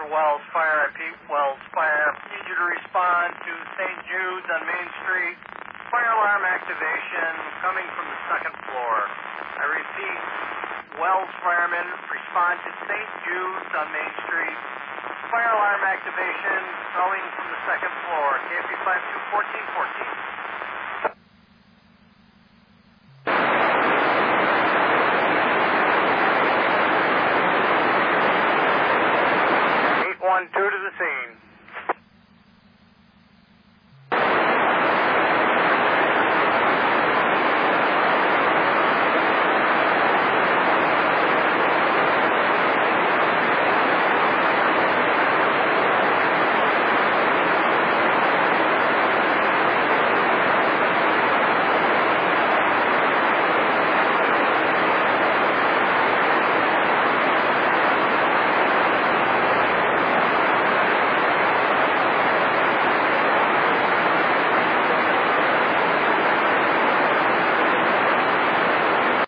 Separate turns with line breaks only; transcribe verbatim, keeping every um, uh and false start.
for Wells Fire. I repeat, Wells Fire. Need you to respond to Saint Jude's on Main Street. Fire alarm activation coming from the second floor. I repeat, Wells firemen respond to Saint Jude's on Main Street. Fire alarm activation coming from the second floor. K F B five two one four one four.